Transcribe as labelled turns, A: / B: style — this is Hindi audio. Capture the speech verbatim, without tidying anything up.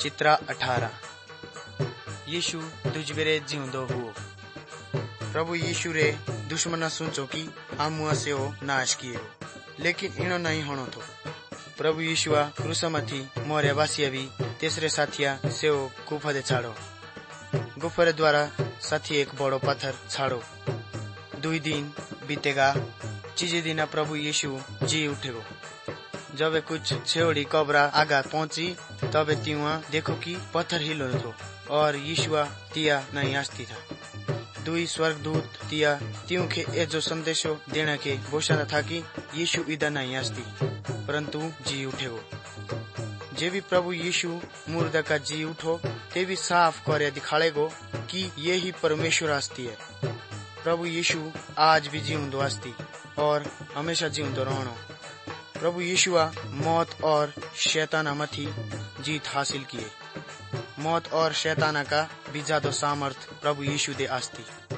A: चित्रा अठारह। यीशु दुजबेरे जिउँदो हुओ। प्रभु यीशु रे दुश्मन सोचो कि आमुआ से हो नाश किए हो, लेकिन इनो नहीं होनो थो। प्रभु यीशुआ क्रूसमाथि मरे बासिया भी तेसरे साथिया से हो गुफा दे छाड़ो। गुफरे द्वारा साथी एक बड़ो पत्थर छाड़ो। दुई दिन बीतेगा, चीजे दिना प्रभु यीशु जी उठेगो। जब कुछ छेवड़ी कब्रा आगा पहुंची तबे तिवा देखो कि पत्थर हिलो थो और यीशुआ तिया नहीं आस्ती था। दुई स्वर्गदूत तिया त्यों के एजो संदेशो देने के घोषणा था कि यीशु इदा नहीं आस्ती परंतु जी उठेगो। जे भी प्रभु यीशु मुर्दा का जी उठो ते भी साफ करे दिखाड़ेगो कि ये ही परमेश्वर आस्ती है। प्रभु यीशु आज भी जीवंदो आस्ती और हमेशा जीवंदो रहनो। प्रभु यीशुआ मौत और शैताना मथी जीत हासिल किए। मौत और शैताना का भी ज्यादा सामर्थ प्रभु यीशु दे आस्ती।